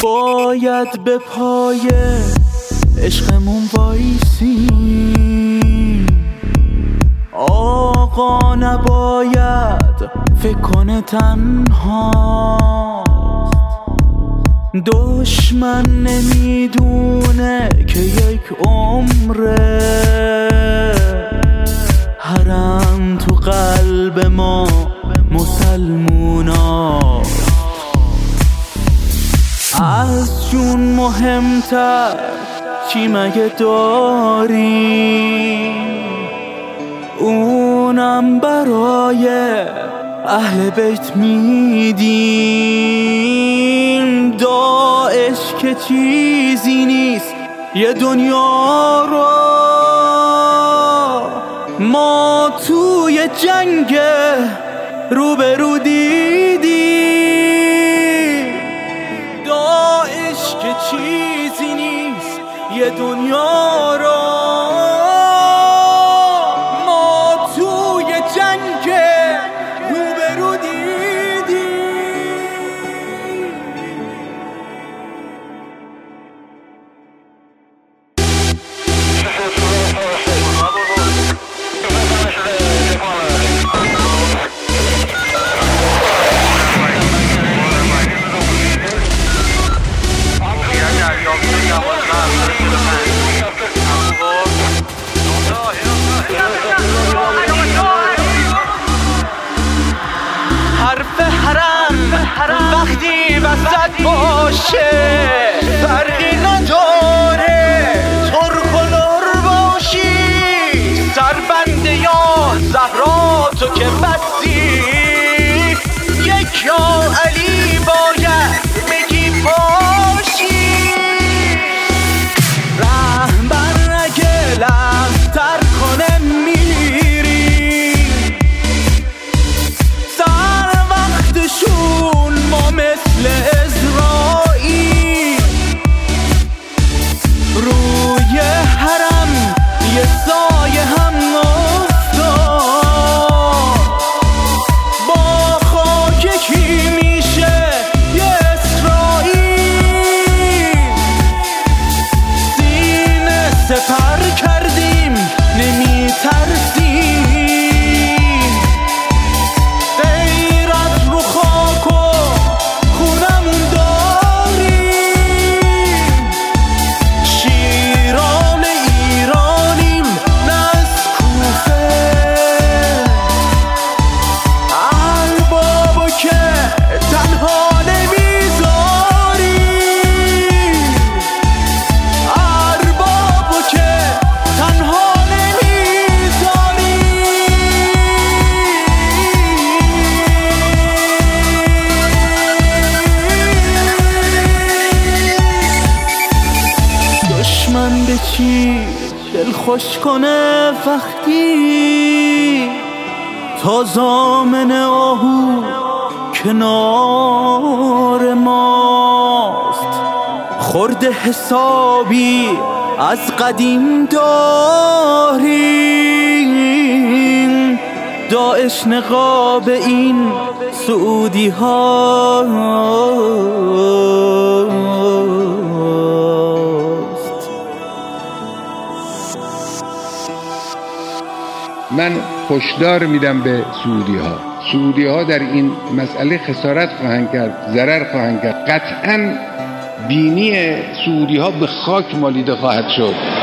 باید به پای عشقمون وایسیم، آقا نباید فکر کنه تنهاست، دشمن نمیدونه که یک عمره حرم تو قلب ما مسلموناست. از جون مهمتر چی مگه داریم، اونم برای اهل بیت میدیم. داعش که چیزی نیست یه دنیا رو ما توی جنگ روبرو دیدیم. داعش که چیزی نیست یه دنیا رو ما توی جنگ روبرو دیدیم. حرف حرم وقتی وسط باشه فرقی نداره، ترک و لر باشی سربنده یا زهرا تو که بسی، یک یا علی باید بگی باشی. رهبر اگه لفتر کنه میری، سر وقتشون ما مثل اسرائیل روی حرم یه سایه هم افتاد، با خاک کی میشه یه اسرائیل. سینه سپر کردیم نمی ترسیم، غیرت رو خاک و خونمون داریم. شیران ایرانیم نه از کوفه، اربابو که تنها نمیذاریم، اربابو که تنها دشمن به چی دل خوش کنه وقتی تا زامن آهو کنار ماست. خورده حسابی از قدیم داریم، داعش نقاب این سعودی ها. من هشدار میدم به سعودی ها در این مسئله خسارت خواهند کرد، ضرر خواهند کرد. قطعاً بینی سعودی ها به خاک مالیده خواهد شد.